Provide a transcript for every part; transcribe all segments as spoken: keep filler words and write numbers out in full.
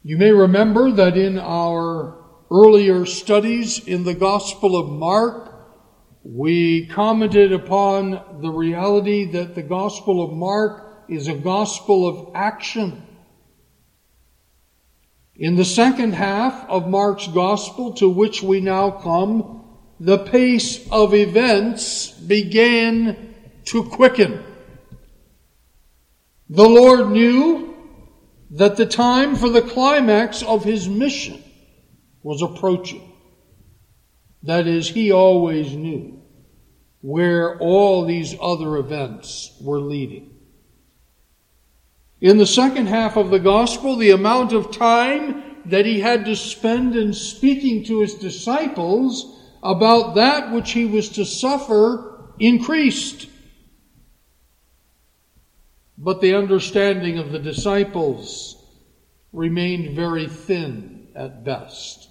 You may remember that in our earlier studies in the Gospel of Mark, we commented upon the reality that the Gospel of Mark is a gospel of action. In the second half of Mark's Gospel, to which we now come, the pace of events began to quicken. The Lord knew that the time for the climax of his mission was approaching. That is, he always knew where all these other events were leading. In the second half of the gospel, the amount of time that he had to spend in speaking to his disciples about that which he was to suffer increased. But the understanding of the disciples remained very thin at best.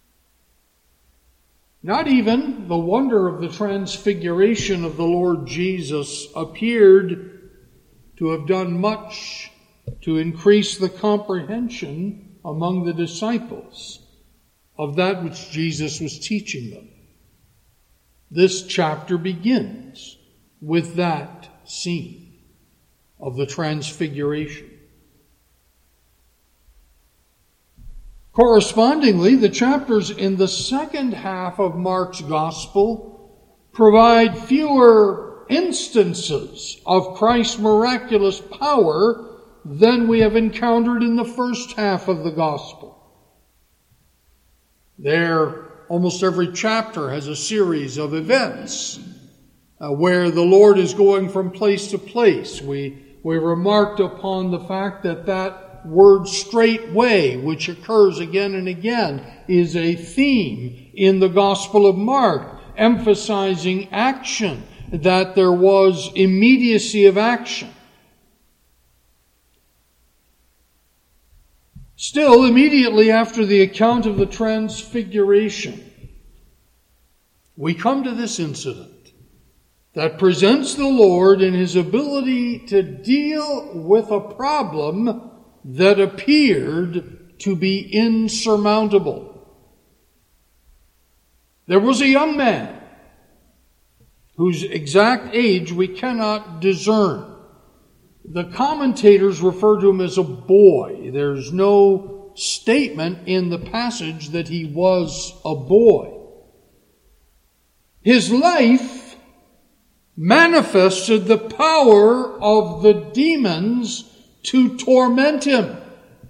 Not even the wonder of the transfiguration of the Lord Jesus appeared to have done much to increase the comprehension among the disciples of that which Jesus was teaching them. This chapter begins with that scene of the transfiguration. Correspondingly, the chapters in the second half of Mark's Gospel provide fewer instances of Christ's miraculous power than we have encountered in the first half of the Gospel. There, almost every chapter has a series of events uh, where the Lord is going from place to place. We, we remarked upon the fact that that word straightway, which occurs again and again, is a theme in the Gospel of Mark, emphasizing action, that there was immediacy of action. Still, immediately after the account of the transfiguration, we come to this incident that presents the Lord in his ability to deal with a problem that appeared to be insurmountable. There was a young man whose exact age we cannot discern. The commentators refer to him as a boy. There's no statement in the passage that he was a boy. His life manifested the power of the demons to torment him.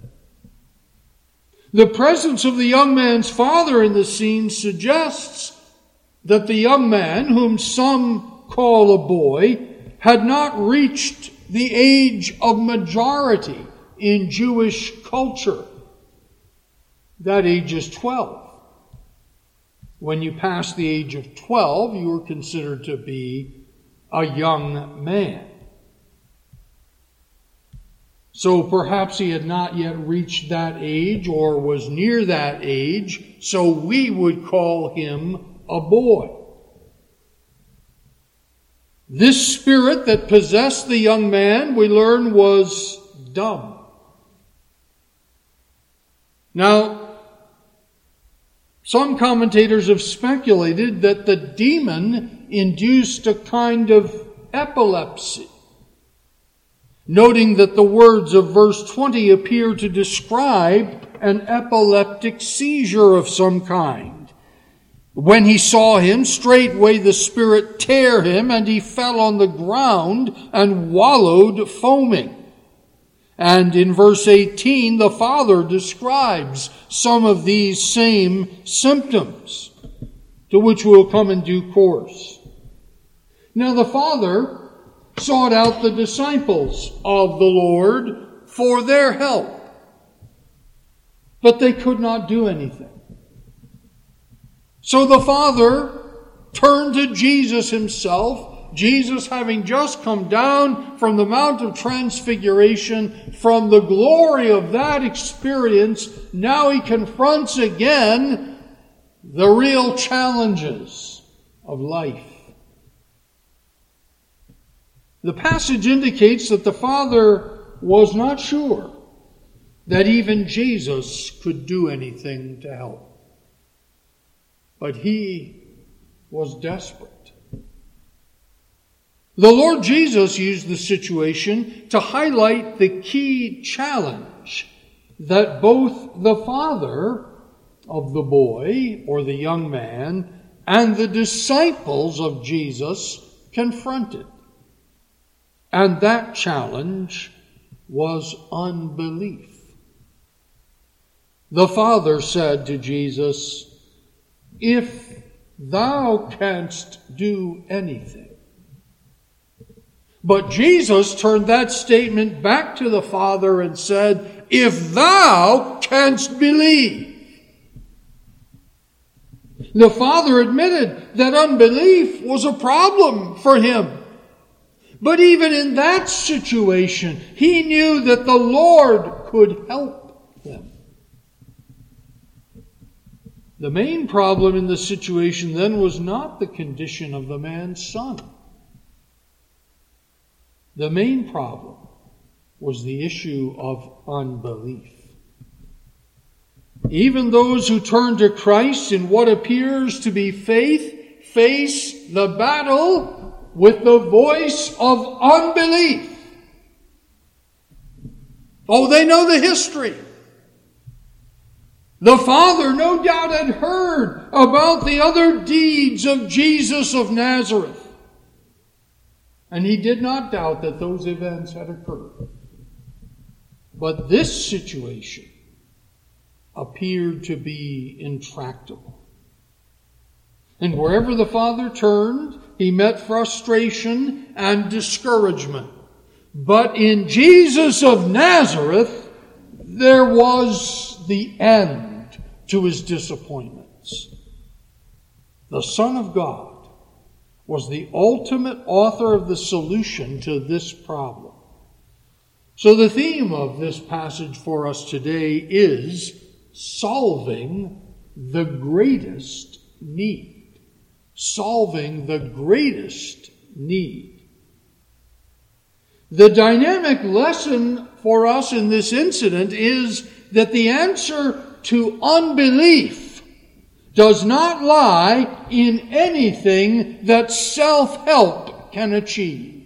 The presence of the young man's father in the scene suggests that the young man, whom some call a boy, had not reached the age of majority in Jewish culture. That age is twelve. When you pass the age of twelve, you are considered to be a young man. So perhaps he had not yet reached that age or was near that age, so we would call him a boy. This spirit that possessed the young man, we learn, was dumb. Now, some commentators have speculated that the demon induced a kind of epilepsy, noting that the words of verse twenty appear to describe an epileptic seizure of some kind. When he saw him, straightway the spirit tear him, and he fell on the ground and wallowed foaming. And in verse eighteen, the father describes some of these same symptoms, to which we will come in due course. Now the father sought out the disciples of the Lord for their help, but they could not do anything. So the Father turned to Jesus himself, Jesus having just come down from the Mount of Transfiguration, from the glory of that experience. Now he confronts again the real challenges of life. The passage indicates that the Father was not sure that even Jesus could do anything to help. But he was desperate. The Lord Jesus used the situation to highlight the key challenge that both the father of the boy or the young man and the disciples of Jesus confronted. And that challenge was unbelief. The father said to Jesus, "If thou canst do anything." But Jesus turned that statement back to the father and said, "If thou canst believe." The father admitted that unbelief was a problem for him. But even in that situation, he knew that the Lord could help him. The main problem in the situation then was not the condition of the man's son. The main problem was the issue of unbelief. Even those who turn to Christ in what appears to be faith face the battle with the voice of unbelief. Oh, they know the history. The father no doubt had heard about the other deeds of Jesus of Nazareth. And he did not doubt that those events had occurred. But this situation appeared to be intractable. And wherever the father turned, he met frustration and discouragement. But in Jesus of Nazareth, there was the end to his disappointments. The Son of God was the ultimate author of the solution to this problem. So the theme of this passage for us today is solving the greatest need. Solving the greatest need. The dynamic lesson for us in this incident is that the answer to unbelief does not lie in anything that self-help can achieve.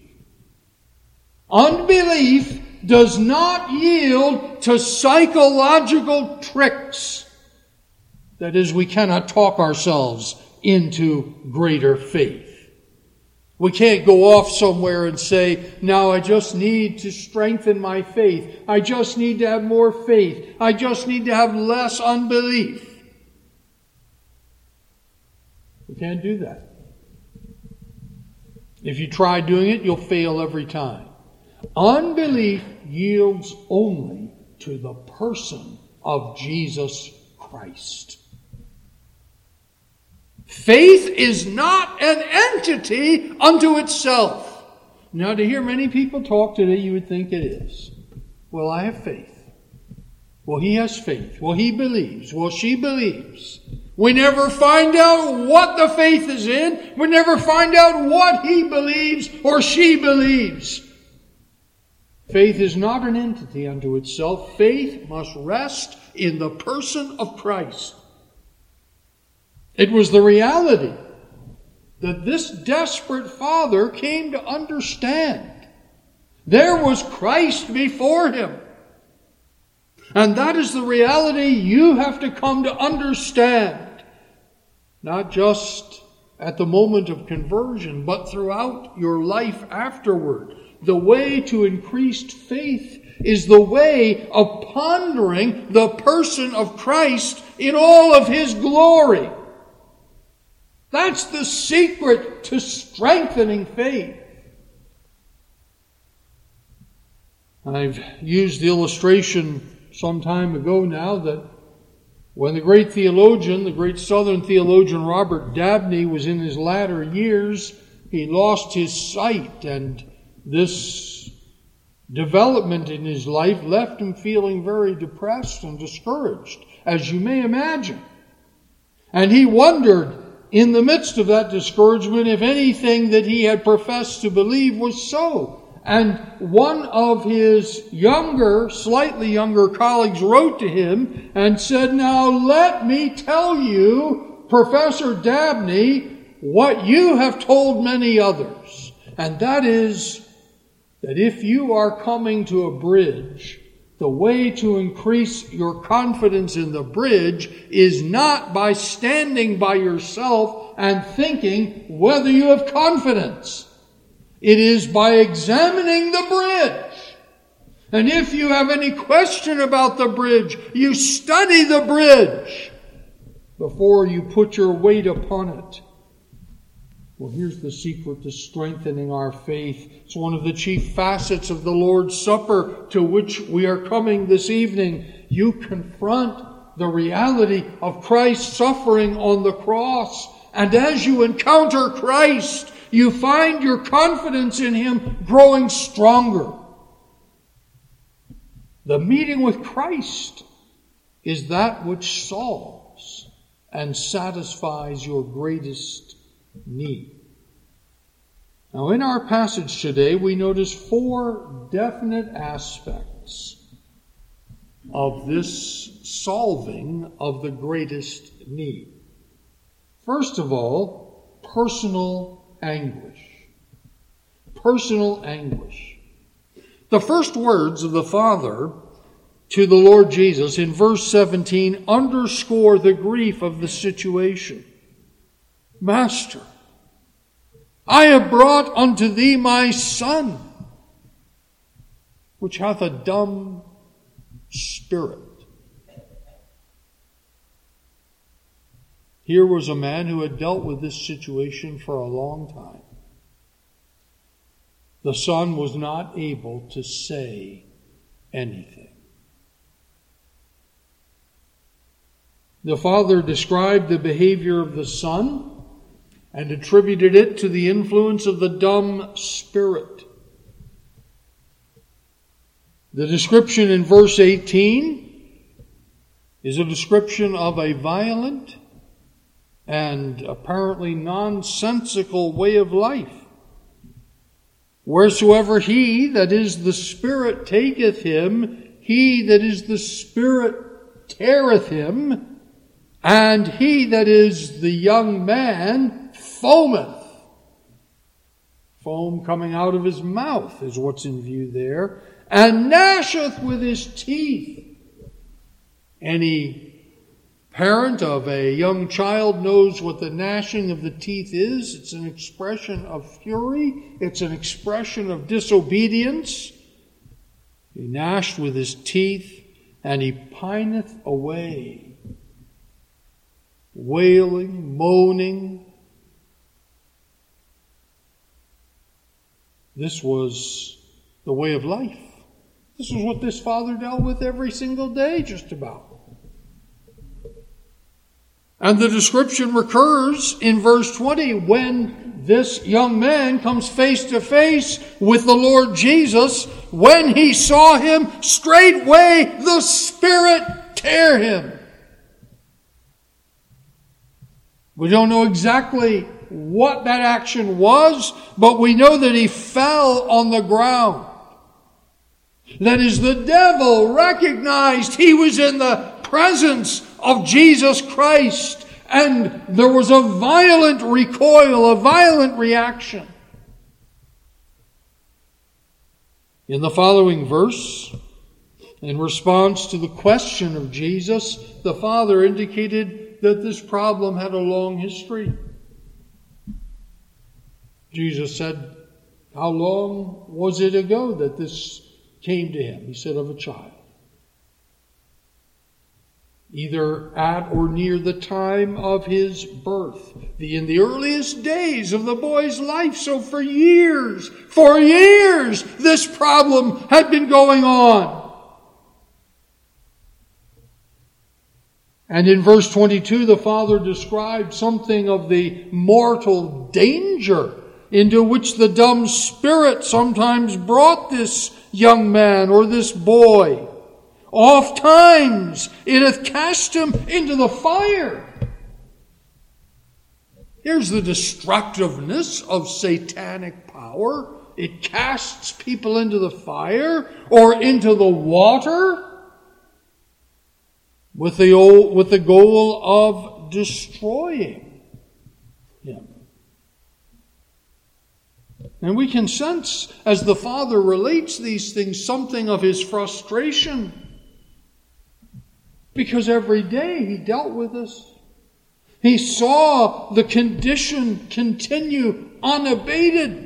Unbelief does not yield to psychological tricks. That is, we cannot talk ourselves into greater faith. We can't go off somewhere and say, now I just need to strengthen my faith. I just need to have more faith. I just need to have less unbelief. We can't do that. If you try doing it, you'll fail every time. Unbelief yields only to the person of Jesus Christ. Faith is not an entity unto itself. Now, to hear many people talk today, you would think it is. Well, I have faith. Well, he has faith. Well, he believes. Well, she believes. We never find out what the faith is in. We never find out what he believes or she believes. Faith is not an entity unto itself. Faith must rest in the person of Christ. It was the reality that this desperate father came to understand. There was Christ before him. And that is the reality you have to come to understand. Not just at the moment of conversion, but throughout your life afterward. The way to increased faith is the way of pondering the person of Christ in all of his glory. That's the secret to strengthening faith. I've used the illustration some time ago now that when the great theologian, the great Southern theologian Robert Dabney was in his latter years, he lost his sight, and this development in his life left him feeling very depressed and discouraged, as you may imagine. And he wondered, in the midst of that discouragement, if anything that he had professed to believe was so. And one of his younger, slightly younger colleagues wrote to him and said, "Now let me tell you, Professor Dabney, what you have told many others. And that is that if you are coming to a bridge, the way to increase your confidence in the bridge is not by standing by yourself and thinking whether you have confidence. It is by examining the bridge. And if you have any question about the bridge, you study the bridge before you put your weight upon it." Well, here's the secret to strengthening our faith. It's one of the chief facets of the Lord's Supper to which we are coming this evening. You confront the reality of Christ's suffering on the cross. And as you encounter Christ, you find your confidence in Him growing stronger. The meeting with Christ is that which solves and satisfies your greatest need. Now, in our passage today, we notice four definite aspects of this solving of the greatest need. First of all, personal anguish. Personal anguish. The first words of the Father to the Lord Jesus in verse seventeen underscore the grief of the situation. "Master, I have brought unto thee my son, which hath a dumb spirit." Here was a man who had dealt with this situation for a long time. The son was not able to say anything. The father described the behavior of the son and attributed it to the influence of the dumb spirit. The description in verse eighteen is a description of a violent and apparently nonsensical way of life. "Wheresoever he, that is the Spirit, taketh him, he that is the Spirit teareth him, and he that is the young man foameth." Foam coming out of his mouth is what's in view there. "And gnasheth with his teeth." Any parent of a young child knows what the gnashing of the teeth is. It's an expression of fury. It's an expression of disobedience. He gnashed with his teeth, and he pineth away, wailing, moaning. This was the way of life. This is what this father dealt with every single day, just about. And the description recurs in verse twenty when this young man comes face to face with the Lord Jesus. When he saw him, straightway the Spirit tear him. We don't know exactly what that action was, but we know that he fell on the ground. That is, the devil recognized he was in the presence of Jesus Christ, and there was a violent recoil, a violent reaction. In the following verse, in response to the question of Jesus, the Father indicated that this problem had a long history. Jesus said, "How long was it ago that this came to him?" He said, "Of a child. Either at or near the time of his birth." The, in the earliest days of the boy's life. So for years, for years, this problem had been going on. And in verse twenty-two, the Father described something of the mortal danger into which the dumb spirit sometimes brought this young man or this boy. "Oft times it hath cast him into the fire." Here's the destructiveness of satanic power. it casts people into the fire or into the water with the, old, with the goal of destroying him. And we can sense, as the Father relates these things, something of his frustration. Because every day he dealt with us. He saw the condition continue unabated.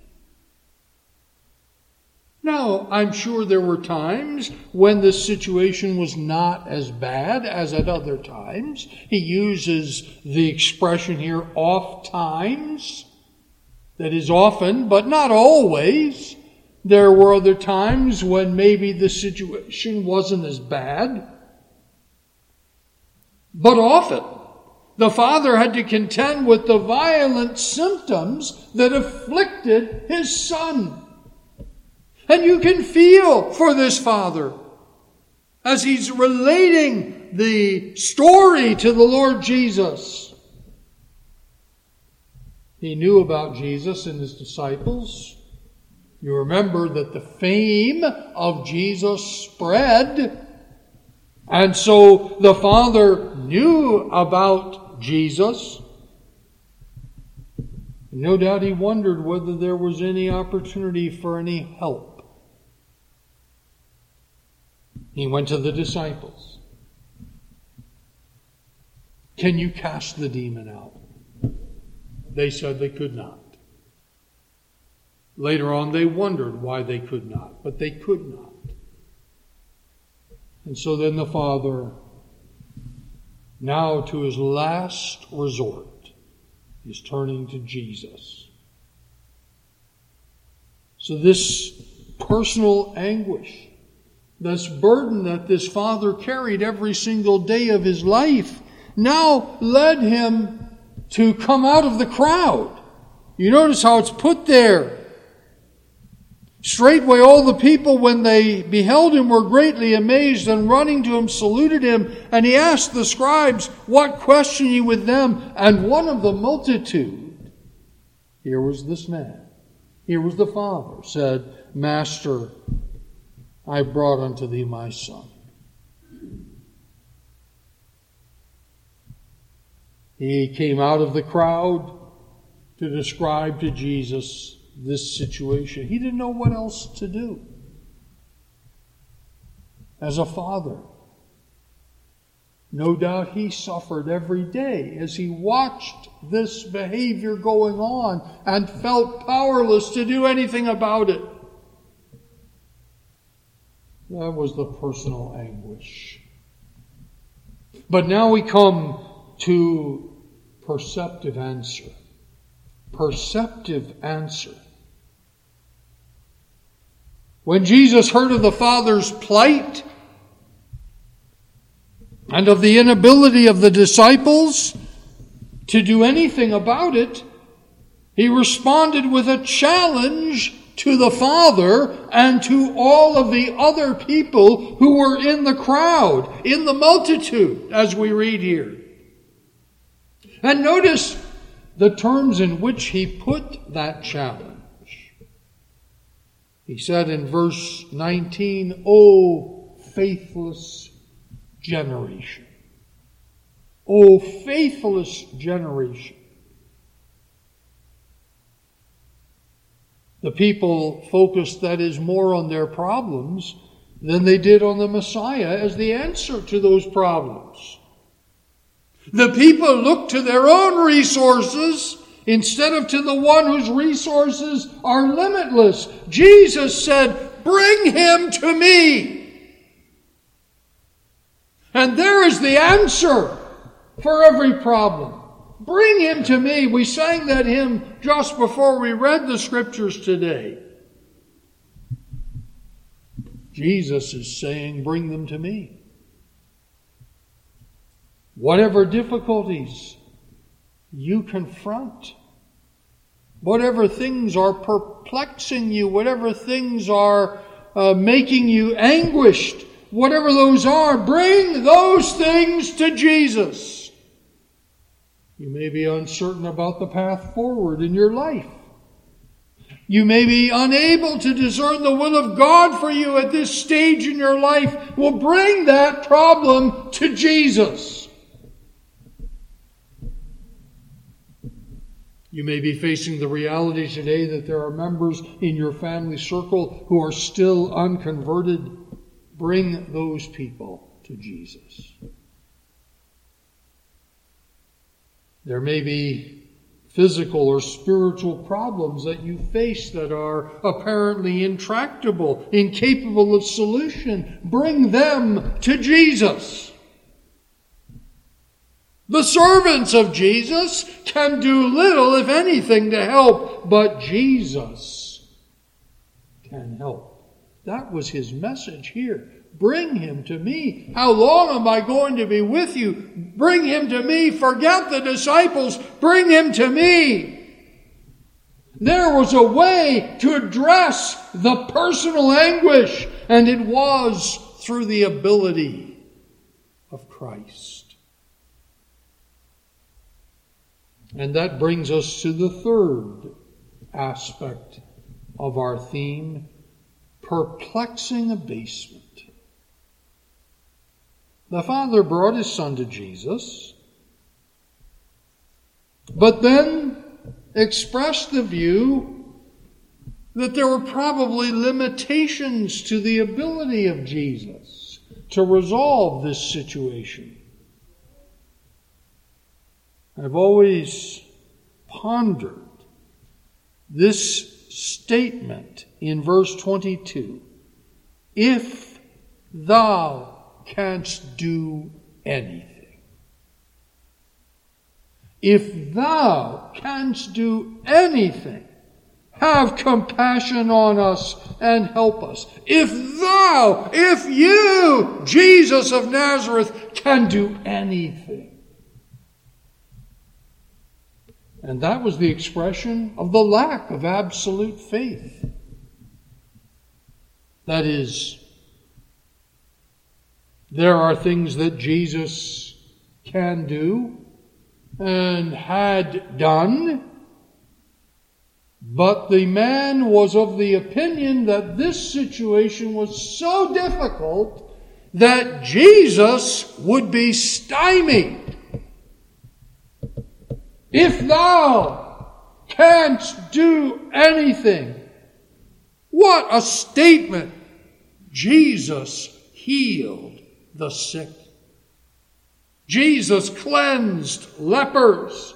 Now, I'm sure there were times when the situation was not as bad as at other times. He uses the expression here, oft times. That is often, but not always. There were other times when maybe the situation wasn't as bad. But often, the Father had to contend with the violent symptoms that afflicted his Son. And you can feel for this Father as he's relating the story to the Lord Jesus. He knew about Jesus and his disciples. You remember that the fame of Jesus spread. And so the Father knew about Jesus. No doubt he wondered whether there was any opportunity for any help. He went to the disciples. Can you cast the demon out? They said they could not. Later on they wondered why they could not, but they could not. And so then the Father, now to his last resort, is turning to Jesus. So this personal anguish, this burden that this Father carried every single day of his life, now led him to come out of the crowd. You notice how it's put there. Straightway all the people, when they beheld him, were greatly amazed, and running to him saluted him. And he asked the scribes, what question ye with them? And one of the multitude, here was this man, here was the Father, said, Master, I brought unto thee my son. He came out of the crowd to describe to Jesus this situation. He didn't know what else to do. As a father, no doubt he suffered every day as he watched this behavior going on and felt powerless to do anything about it. That was the personal anguish. But now we come to perceptive answer. Perceptive answer. When Jesus heard of the Father's plight and of the inability of the disciples to do anything about it, he responded with a challenge to the Father and to all of the other people who were in the crowd, in the multitude, as we read here. And notice the terms in which he put that challenge. He said in verse nineteen, O faithless generation. O faithless generation. The people focused, that is, more on their problems than they did on the Messiah as the answer to those problems. The people looked to their own resources instead of to the one whose resources are limitless. Jesus said, bring him to me. And there is the answer for every problem. Bring him to me. We sang that hymn just before we read the scriptures today. Jesus is saying, bring them to me. Whatever difficulties you confront, whatever things are perplexing you, whatever things are uh, making you anguished, whatever those are, bring those things to Jesus. You may be uncertain about the path forward in your life. You may be unable to discern the will of God for you at this stage in your life. Well, bring that problem to Jesus. You may be facing the reality today that there are members in your family circle who are still unconverted. Bring those people to Jesus. There may be physical or spiritual problems that you face that are apparently intractable, incapable of solution. Bring them to Jesus. The servants of Jesus can do little, if anything, to help, but Jesus can help. That was his message here. Bring him to me. How long am I going to be with you? Bring him to me. Forget the disciples. Bring him to me. There was a way to address the personal anguish, and it was through the ability of Christ. And that brings us to the third aspect of our theme, perplexing abasement. The Father brought his Son to Jesus, but then expressed the view that there were probably limitations to the ability of Jesus to resolve this situation. I've always pondered this statement in verse twenty-two. If thou canst do anything. If thou canst do anything, have compassion on us and help us. If thou, if you, Jesus of Nazareth, can do anything. And that was the expression of the lack of absolute faith. That is, there are things that Jesus can do and had done, but the man was of the opinion that this situation was so difficult that Jesus would be stymied. If thou canst do anything. What a statement! Jesus healed the sick. Jesus cleansed lepers.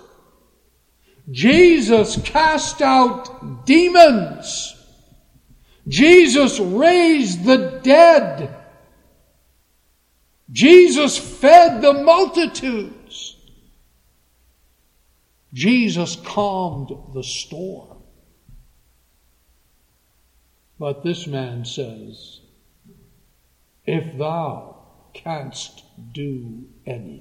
Jesus cast out demons. Jesus raised the dead. Jesus fed the multitudes. Jesus calmed the storm. But this man says, if thou canst do anything.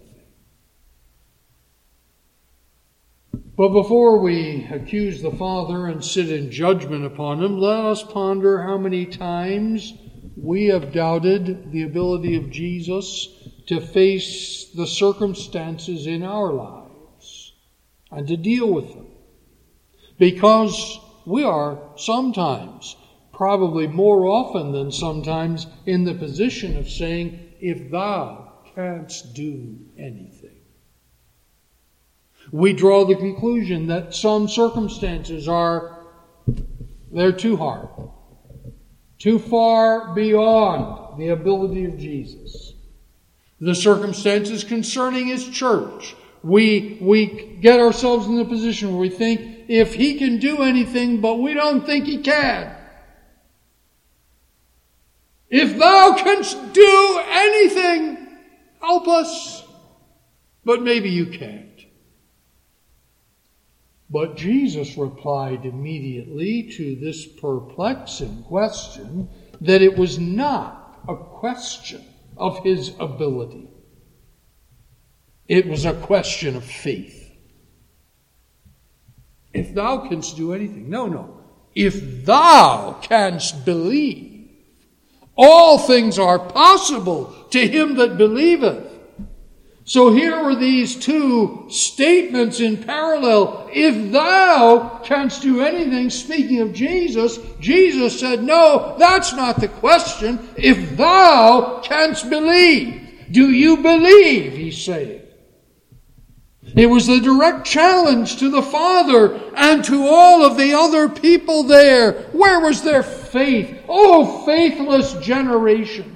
But before we accuse the Father and sit in judgment upon him, let us ponder how many times we have doubted the ability of Jesus to face the circumstances in our lives and to deal with them. Because we are sometimes, probably more often than sometimes, in the position of saying, if thou canst do anything. We draw the conclusion that some circumstances are, they're too hard, too far beyond the ability of Jesus. The circumstances concerning his church, we, we get ourselves in the position where we think, if he can do anything, but we don't think he can. If thou canst do anything, help us. But maybe you can't. But Jesus replied immediately to this perplexing question that it was not a question of his ability. It was a question of faith. If thou canst do anything. No, no. If thou canst believe. All things are possible to him that believeth. So here were these two statements in parallel. If thou canst do anything, speaking of Jesus, Jesus said, no, that's not the question. If thou canst believe. Do you believe, he's saying. It was the direct challenge to the Father and to all of the other people there. Where was their faith? Oh, faithless generation.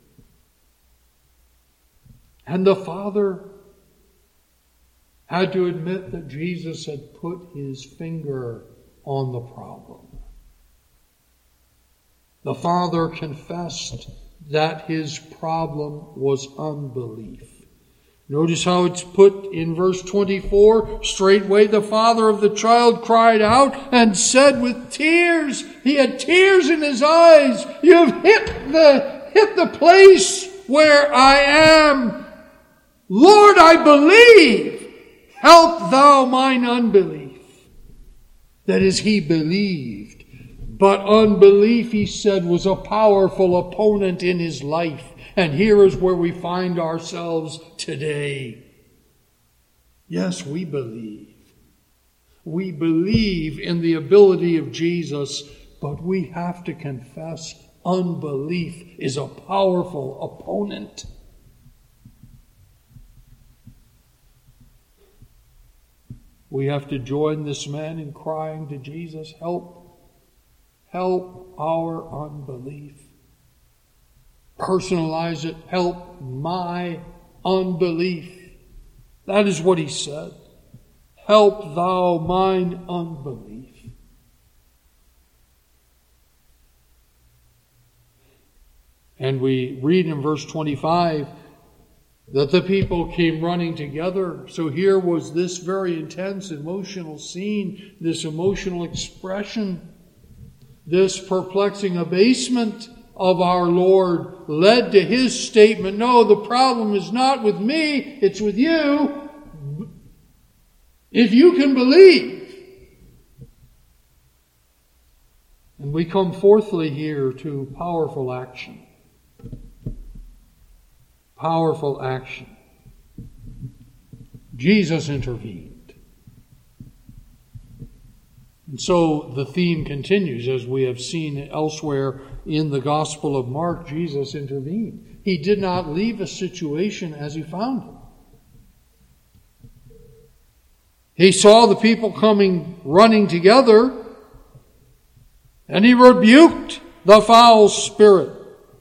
And the Father had to admit that Jesus had put his finger on the problem. The Father confessed that his problem was unbelief. Notice how it's put in verse twenty-four. Straightway the father of the child cried out and said with tears, he had tears in his eyes, you've hit the, hit the place where I am. Lord, I believe. Help thou mine unbelief. That is, he believed. But unbelief, he said, was a powerful opponent in his life. And here is where we find ourselves today. Yes, we believe. We believe in the ability of Jesus, but we have to confess unbelief is a powerful opponent. We have to join this man in crying to Jesus, help, help our unbelief. Personalize it, help my unbelief. That is what he said. Help thou mine unbelief. And we read in verse twenty-five that the people came running together. So here was this very intense emotional scene, this emotional expression, this perplexing abasement of our Lord led to his statement, no, the problem is not with me, it's with you. If you can believe. And we come fourthly here to powerful action. Powerful action. Jesus intervened. And so the theme continues, as we have seen elsewhere in the Gospel of Mark. Jesus intervened. He did not leave a situation as he found it. He saw the people coming, running together, and he rebuked the foul spirit.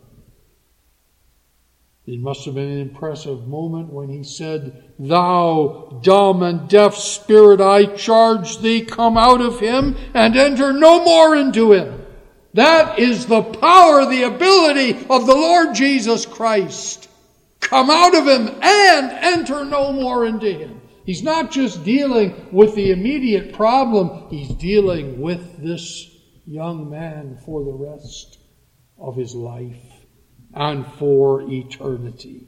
It must have been an impressive moment when he said, thou dumb and deaf spirit, I charge thee, come out of him and enter no more into him. That is the power, the ability of the Lord Jesus Christ. Come out of him and enter no more into him. He's not just dealing with the immediate problem, he's dealing with this young man for the rest of his life and for eternity.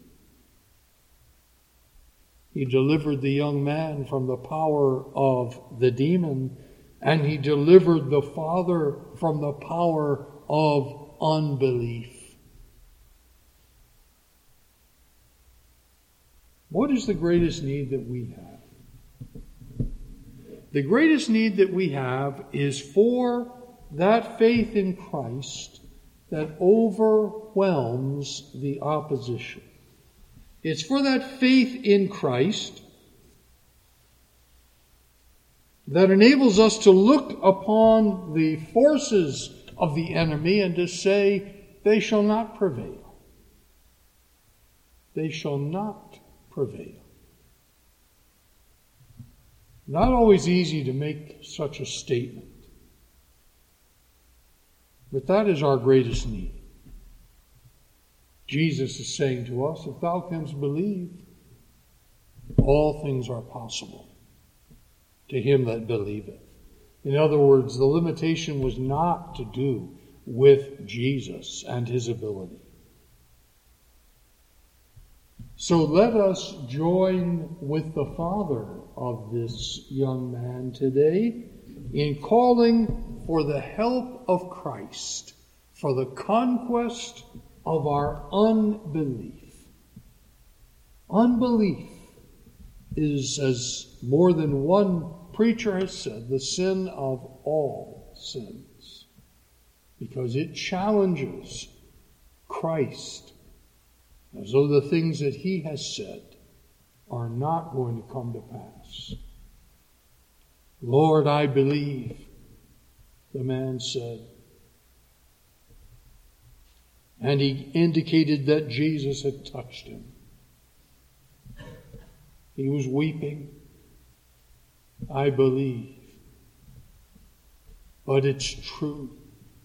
He delivered the young man from the power of the demon, and he delivered the father from the power of unbelief. What is the greatest need that we have? The greatest need that we have is for that faith in Christ that overwhelms the opposition. It's for that faith in Christ that enables us to look upon the forces of the enemy and to say, they shall not prevail. They shall not prevail. Not always easy to make such a statement. But that is our greatest need. Jesus is saying to us, if thou canst believe, all things are possible to him that believeth. In other words, the limitation was not to do with Jesus and his ability. So let us join with the father of this young man today in calling for the help of Christ for the conquest of our unbelief. Unbelief is, as more than one preacher has said, the sin of all sins, because it challenges Christ as though the things that he has said are not going to come to pass. Lord, I believe, the man said. And he indicated that Jesus had touched him. He was weeping. I believe. But it's true.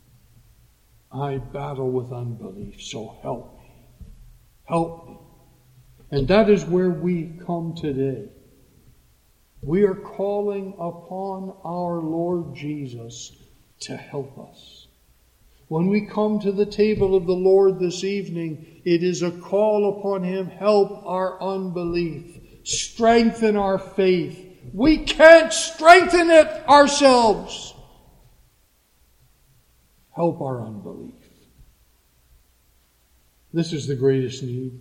I battle with unbelief, so help me. Help me. And that is where we come today. We are calling upon our Lord Jesus to help us. When we come to the table of the Lord this evening, it is a call upon Him, help our unbelief, strengthen our faith. We can't strengthen it ourselves. Help our unbelief. This is the greatest need.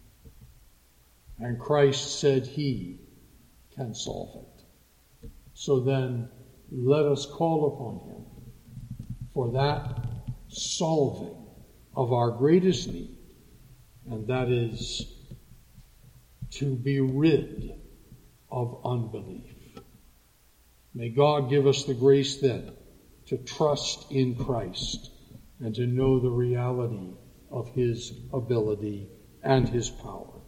And Christ said He can solve it. So then, let us call upon Him for that solving of our greatest need, and that is to be rid of unbelief. May God give us the grace then to trust in Christ and to know the reality of His ability and His power.